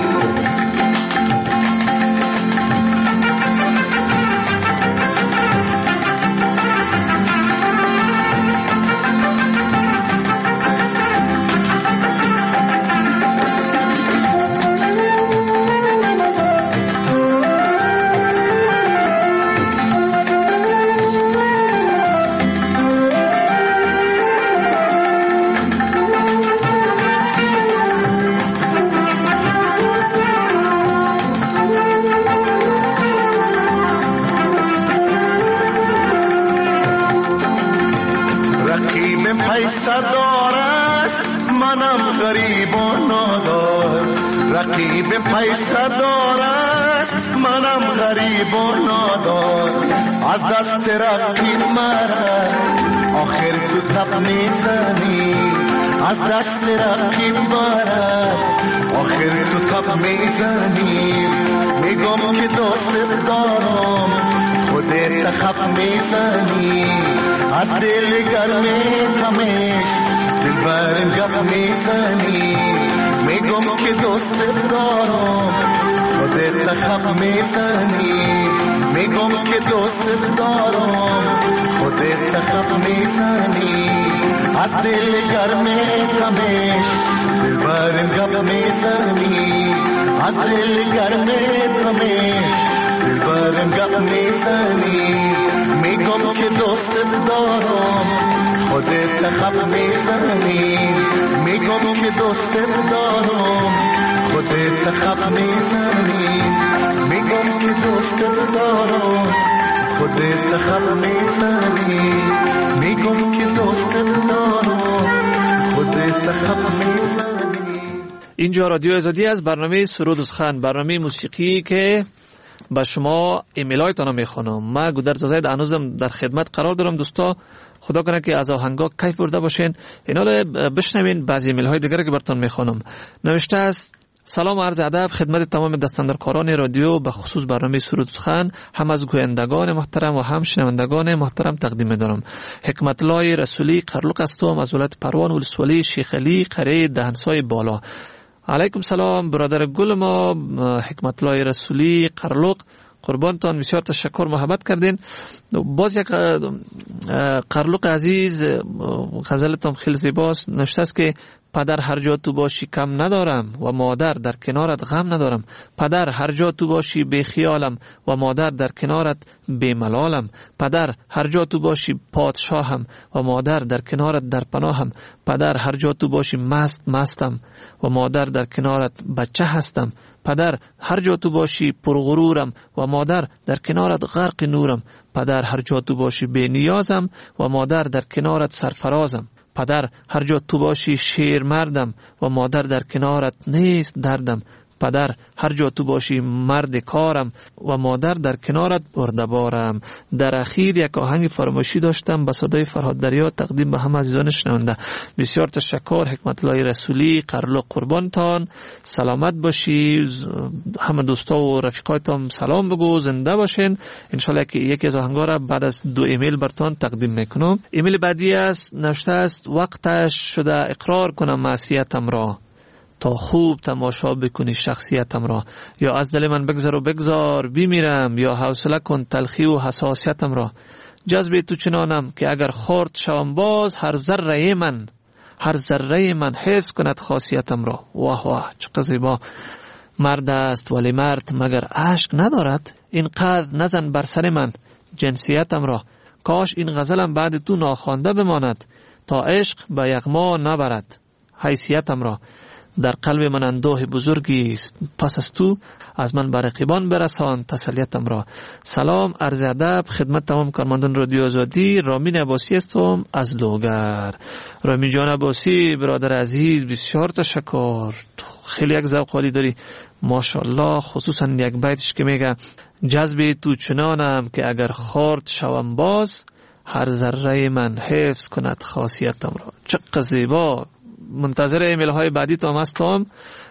رقیب پیسه دارد منم غریب و نادار از دست رقیب مرد آخر تو تب میزنی از دست رقیب مرد آخر تو تب میزنی میگم که دوست دارم خودت خب میزنی از دل گرم تمش دل برم گپ میزنی میگم که دوست دارم خودت خب میزنی میگم که دوست دارم خودت خب میزنی از دل گرم تمش دل برم گپ میزنی از دل گرم تمش دل برم گپ میزنی میگم که دوست دارم خودت خب میزنی میگم که دوست دارم خودت خب میزنی میگم که دوست دارم خودت خب میزنی میگم که دوست دارم خودت خب میزنی. اینجا رادیو آزادی از برنامه سرود و سخن، برنامه موسیقی که با شما ایمیل هایتان میخوانم. ما گودرز زاید هنوزم در خدمت قرار دارم دوستا، خدا کنه که از آهنگا کیف برده باشین. اینا بشنوین بعضی ایمیل های دیگر که براتون میخوانم. نوشته است: سلام و عرض ادب خدمت تمام دستاندرکاران رادیو، به خصوص برنامه سرود و سخن، هم از گویندگان محترم و هم شنوندگان محترم تقدیم دارم. حکمت الله رسولی قرلق هستم از ولایت پروان ولسوالی شیخ علی قریه دهنسای بالا. علیکم سلام برادر گل ما حکمت الله رسولی قرلق، قربانتان، بسیار تشکر، محبت کردین. باز یک قرلق عزیز غزلتان خیلی زیباست. نوشته است که پدر هر جا تو باشی کم ندارم و مادر در کنارت غم ندارم. پدر هر جا تو باشی بی خیالم و مادر در کنارت بی ملالم. پدر هر جا تو باشی پادشاهم و مادر در کنارت در پناهم. پدر هر جا تو باشی مست مستم و مادر در کنارت بچه هستم. پدر هر جا تو باشی پرغرورم و مادر در کنارت غرق نورم. پدر هر جا تو باشی بی نیازم و مادر در کنارت سرفرازم. پدر هر جا تو باشی شیر مردم و مادر در کنارت نیست دردم. پدر هر جا تو باشی مرد کارم و مادر در کنارت برده بارم. در اخیر یک آهنگ فراموشی داشتم به صدای فرهاد دریا تقدیم به همه عزیزان شنونده. بسیار تشکر. حکمت الله رسولی قرلو قربانتان. سلامت باشی. همه دوستا و رفیقایتان سلام بگو. زنده باشین. انشالله که یکی از آهنگا را بعد از دو ایمیل برتان تقدیم میکنم. ایمیل بعدی است نوشته است وقتش شده اقرار کنم معصیتم را تا خوب تماشا بکنی شخصیتم را. یا از دل من بگذار و بگذار بیمیرم، یا حوصله کن تلخی و حساسیتم را. جذب تو چنانم که اگر خورد شوم باز هر ذره من هر ذره من حفظ کند خاصیتم را. واه واه چقدر زیبا. مرد است ولی مرد مگر اشک ندارد؟ اینقدر نزن بر سر من جنسیتم را. کاش این غزلم بعد تو ناخوانده بماند تا عشق به یغما نبرد حیثیتم را. در قلب من اندوه بزرگی است، پس از تو از من بر رقیبان برسان تسلیتم را. سلام، عرض ادب خدمت تمام کارمندان رادیو آزادی. رامین عباسی هستم از لوگر. رامین جان عباسی برادر عزیز بسیار تشکر. خیلی یک ذوق عالی داری ماشاءالله. خصوصا یک بیتش که میگه جذب تو چنانم که اگر خورد شوم باز هر ذره من حفظ کند خاصیتم را. چقدر زیبا. منتظر ایمیل های بعدی تا هستم.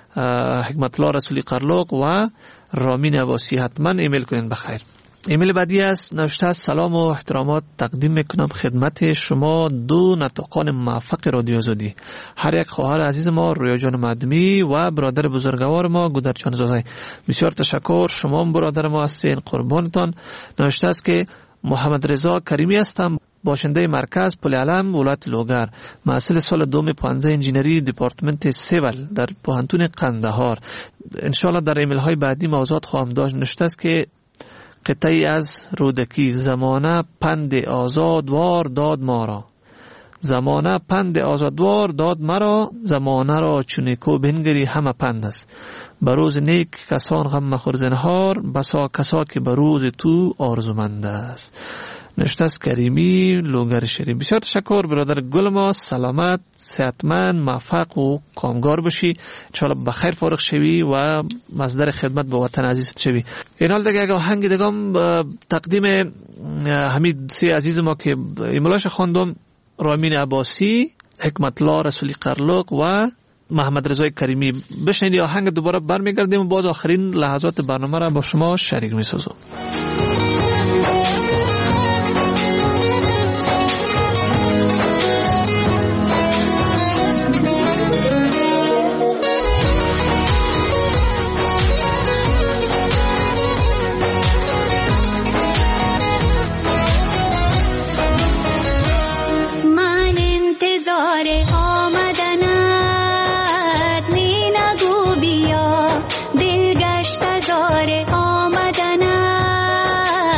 حکمت الله رسولی قرلوق و رامین عباسی حتما ایمیل کنین بخیر. ایمیل بعدی است نوشته است سلام و احترامات تقدیم میکنم خدمت شما دو نطقان موفق رادیو آزادی، هر یک خواهر عزیز ما رویا جان مدمی و برادر بزرگوار ما گودر جان زاده. بسیار تشکر. شما برادر ما هستین قربانتان. نوشته است که محمد رضا کریمی هستم، باشنده مرکز پل علم ولایت لوگر، محصل سال دوم پانزده انجینری دپارتمنت سیول در پوهنتون قندهار. انشالله در ایمیل های بعدی موضوعات خواهم داشت. نوشته است که قطعی از رودکی زمانه پند آزادوار داد ما را، زمانه پند آزادوار داد مرا، زمانه را چونیکو بنگری همه پند است. بروز نیک کسان غم مخور زنهار، بسا کسا که بروز تو آرزومند است. نوشته است کریمی لوگر شریف. بسیار تشکر برادر گل ما. سلامت، صحتمند، موفق و کامگار باشی. انشاءالله بخیر فارغ شوی و مصدر خدمت به وطن عزیزت شوی. این حال دیگه آهنگ دیگه تقدیم حمید سی عزیز ما که ایمیلاش خواندم، رامین عباسی، حکمت الله رسولی قرلوق و محمد رضای کریمی. بشنید آهنگ دوباره برمیگردیم و باز آخرین لحظات برنامه را با شما شریک می‌سازم. دل گشت زار آمدنت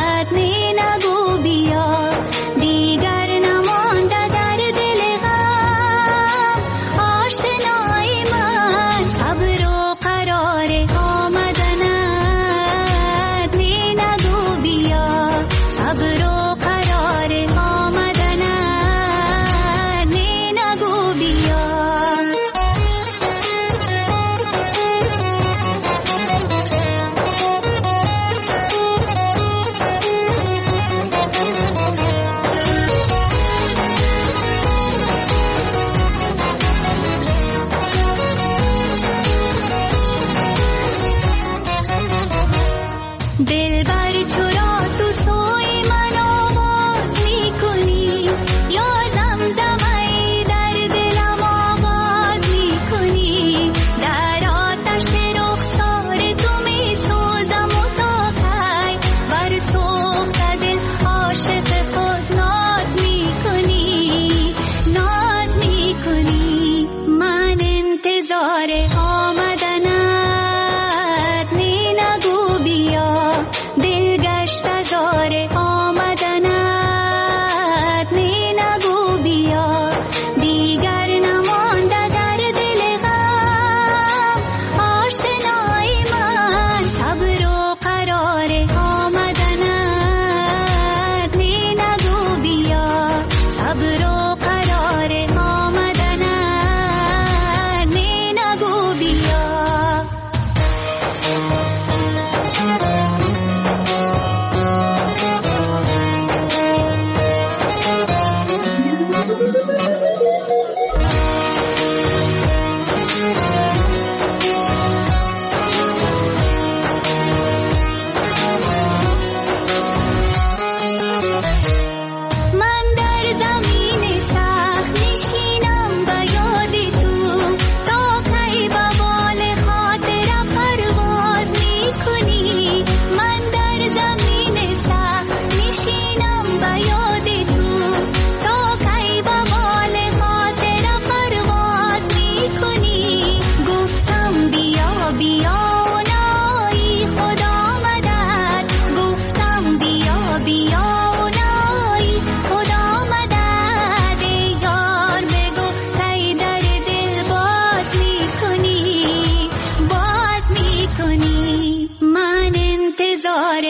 قرار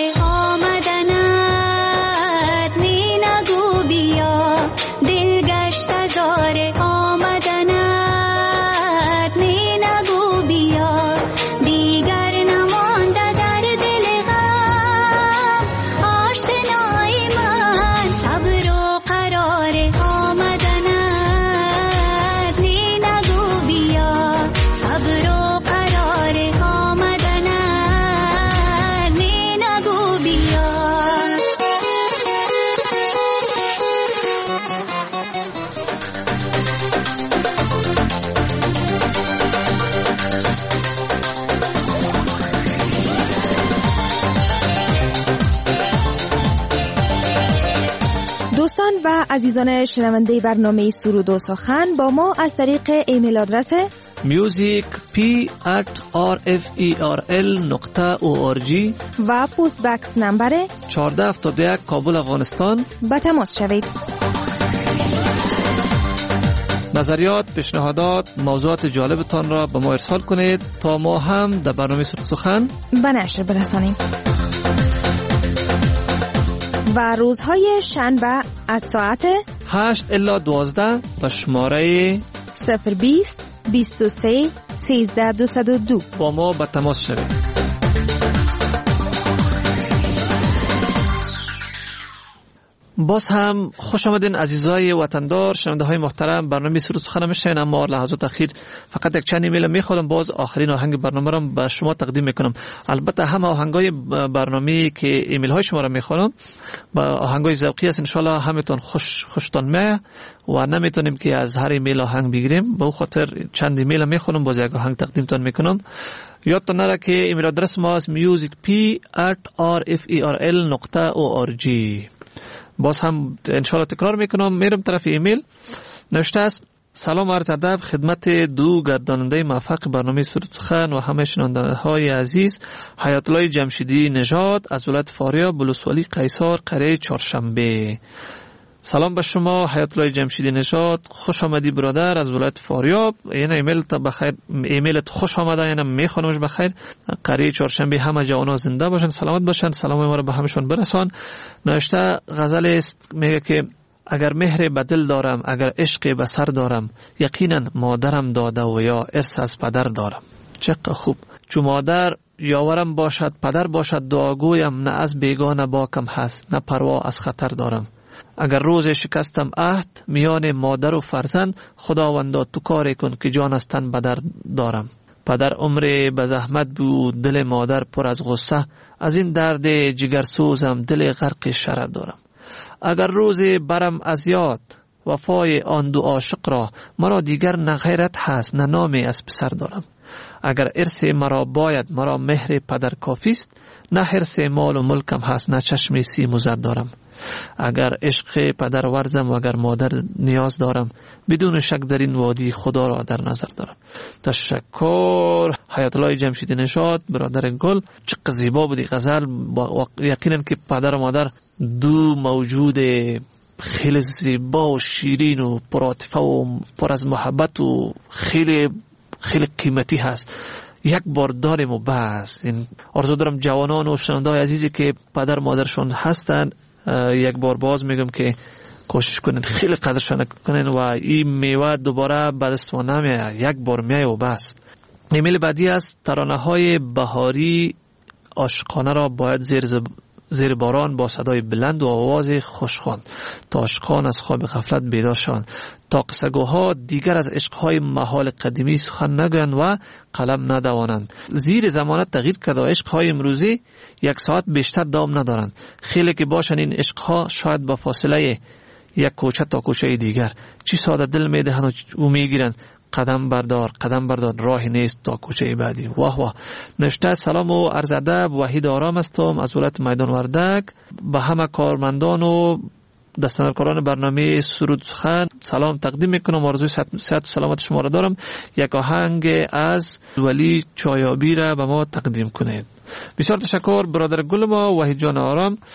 آمدنت می نگو بیا دل گشت زار آمدنت می نگو بیا دیگر نمانده در دل غم آشنای من صبر و قرار آمدنت می نگو بیا صبر و قرار آمدنت می نگو بیا. دوستان و عزیزان شنونده برنامه سرود و سخن با ما از طریق ایمیل آدرس music p at r f e r l نقطه org و پست بکس نمبر چهارده هفتاد و یک کابل افغانستان به تماس شوید. نظریات، پیشنهادات، موضوعات جالبتان را به ما ارسال کنید تا ما هم در برنامه سرود و سخن به نشر برسانیم. و روزهای شنبه از ساعت هشت الی دوازده به شماره صفر بیست بیست و سه سیزده دویست و دو با ما به تماس شوید. باز هم خوش آمدین عزیزای وطندار، شنونده های محترم. برنامه سرود سخن میشین، اما لحظات اخیر فقط یک چند ایمیل میخوام باز آخرین آهنگ برنامه را به شما تقدیم میکنم. البته همه آهنگای برنامه‌ای که ایمیل های شما را میخوام با آهنگای ذوقی است، ان شاء الله همتون خوش خوشتون میاد و نمیتونیم که از هر ایمیل آهنگ بگیریم. به خاطر چند ایمیل میخوام باز یک آهنگ تقدیمتون میکنم. یادتون نره که ایمیل آدرس ما است music p at r f e r l نقطه org. باز هم انشاءالله تکرار میکنم، میرم طرف ایمیل. نوشته است: سلام عرض ادب خدمت دو گرداننده موفق برنامه سرود سخن و همه شنونده های عزیز. حیات الله جمشیدی نژاد از ولایت فاریاب، ولسوالی قیصر، قریه چهارشنبه. سلام به شما حیات الله جمشیدی نژاد، خوش آمدی برادر از ولایت فاریاب. یعنی ایمیل تا بخیر، ایمیلت خوش آمده، یعنی میخوانمش بخیر. قریه چهارشنبه همه جوانا زنده باشن، سلامت باشن، سلام ما رو به همشون برسان. نوشته غزل است، میگه که اگر مهر به دل دارم، اگر عشق به سر دارم، یقینا مادرم داده و یا ارث از پدر دارم. چقدر خوب. چو مادر یاورم باشد، پدر باشد دعاگویم، نه از بیگانه باکم هست، نه پروا از خطر دارم. اگر روز شکستم عهد میان مادر و فرزند، خداوندا تو کاری کن که جان از تن بدر دارم. پدر عمر به زحمت بود، دل مادر پر از غصه، از این درد جگر سوزم دل غرق شرر دارم. اگر روز برم از یاد وفای آن دو عاشق را، مرا دیگر نه غیرت هست نه نامی از پسر دارم. اگر ارث مرا باید، مرا مهر پدر کافیست، نه حرص مال و ملکم هست نه چشم سیم و زر دارم. اگر عشق پدر ورزم و اگر مادر نیاز دارم، بدون شک در این وادی خدا را در نظر دارم. تشکر حیات الله جمشیدی نژاد برادر گل. چقدر زیبا بودی غزل. یقینا که پدر و مادر دو موجود خیلی زیبا و شیرین و پرعاطفه و پر از محبت و خیلی خیلی قیمتی هست. یک بار داریم و بس. این آرزو دارم جوانان و شنونده‌های عزیزی که پدر مادرشون هستن یک بار باز میگم که کوشش کنین خیلی قدرشان کنین و این میوه دوباره به دست ما نمیاد، یک بار میای و بس. ایمیل بعدی است: ترانه های بهاری عاشقانه را باید زیر زب... زیر باران با صدای بلند و آواز خوش خواند تا عاشقان از خواب غفلت بیدار شوند، تا قصه‌گوها دیگر از عشق‌های محال قدیمی سخن نگویند و قلم ندوانند. زیر زمانت تغییر کرده و عشق‌های امروزی یک ساعت بیشتر دوام ندارند. خیلی که باشن این عشق‌ها شاید با فاصله یک کوچه تا کوچه دیگر، چی ساده دل میدهند و میگیرند. قدم بردار قدم بردار راهی نیست تا کوچه بعدی. واه واه. نوشته: سلام و عرض ادب، وحید آرام هستم از ولایت میدان وردک. به همه کارمندان و دستندرکاران برنامه سرود سخن سلام تقدیم میکنم. آرزوی صحت و سلامت شما را دارم. یک آهنگ از ولی چایابی را به ما تقدیم کنید. بسیار تشکر برادر گل ما وحید جان آرام.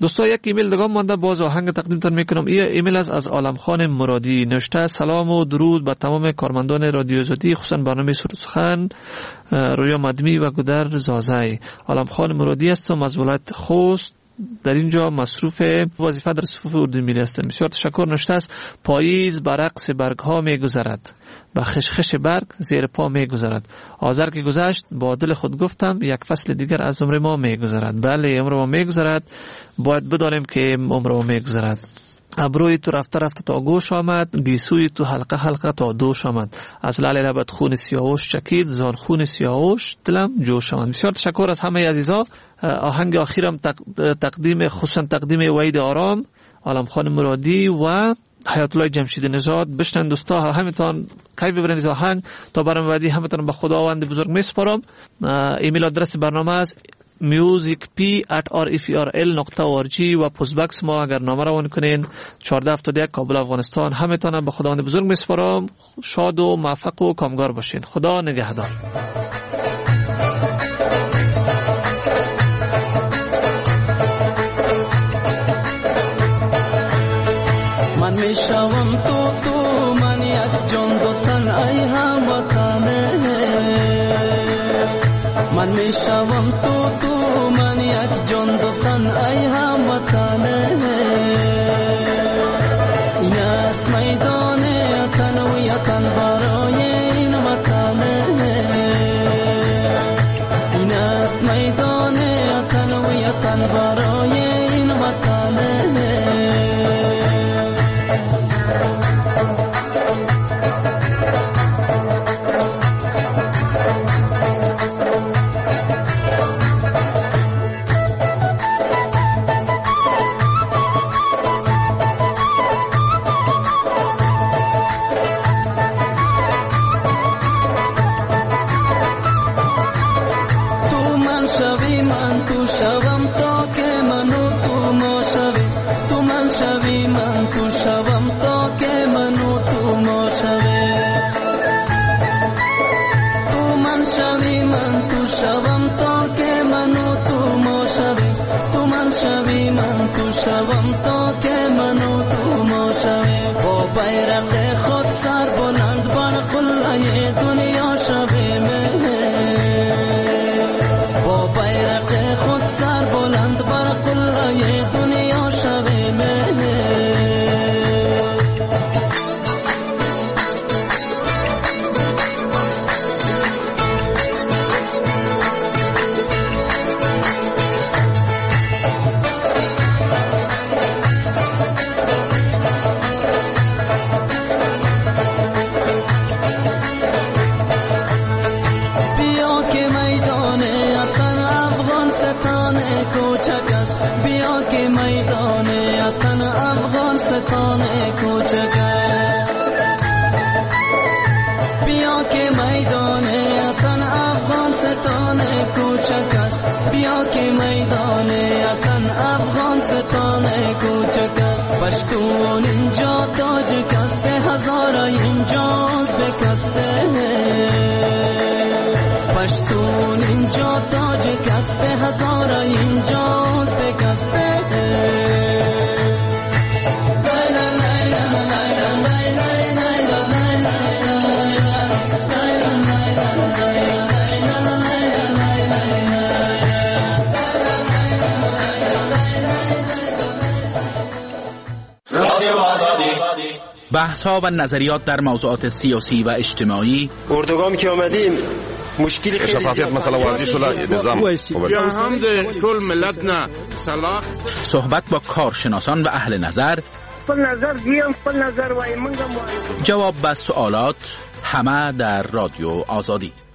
دوستا یک ایمیل دیگه مانده، باز آهنگ تقدیمتان میکنم. این ایمیل از از عالمخان مرادی نوشته: سلام و درود به تمام کارمندان رادیو آزادی، خصوصا برنامه سرود سخن، رویا مدمی و گودر زازای. عالمخان مرادی هستم از ولایت خوست، در اینجا مصروف وظیفه در صفوف اردوی ملی هستم. بسیار تشکر. نوشته است: پاییز بر رقص برگ ها می گذرد، به خشخش برگ زیر پا می گذرد. آذر که گذشت با دل خود گفتم یک فصل دیگر از عمر ما می گذرد. بله، عمر ما می گذرد، باید بدانیم که عمر ما می گذرد. ابروی تو رفته رفته تا گوش آمد، گیسوی تو حلقه حلقه تا دوش آمد. از لعل لبت خون سیاوش چکید، زان خون سیاوش دلم جوش آمد. بسیار تشکر از همه عزیزا. آهنگ آخرم تقدیم خصوصا تقدیم وحید آرام، عالمخان مرادی و حیات الله جمشید نژاد. بشنن دوستا، همتون کیف ببرید آهنگ. تا برنامه بعدی همتون به خداوند بزرگ میسپارم. ایمیل آدرس برنامه است music p at r f r l dot org و پست باکس ما اگر نامه روان کنین چهارده هفتاد و یک کابل افغانستان. همتون به خداوند بزرگ میسپارم. شاد و موفق و کامگار باشین. خدا نگهدار. من میشوم تو تو من یک جان دو تن ای هموطنه. من میشوم تو تو من یک جان دو تن ای هموطنه. این است میدان تن و یتن برای این وطنه. این است میدان تن و یتن برای این وطنه. پشتون اینجا تاج کسته هزارا اینجاز بکسته. پشتون اینجا تاج کسته هزارا اینجاز بکسته. بحث‌ها و نظریات در موضوعات سیاسی و اجتماعی. اردوگام که آمدیم مشکلی خیلی شفافیت مثلا واضح شده نظام یا هم ده طول ملت نه صلاح. صحبت با کارشناسان و اهل نظر. خپل نظر دیم خپل نظر وای منګم. جواب به سوالات، همه در رادیو آزادی.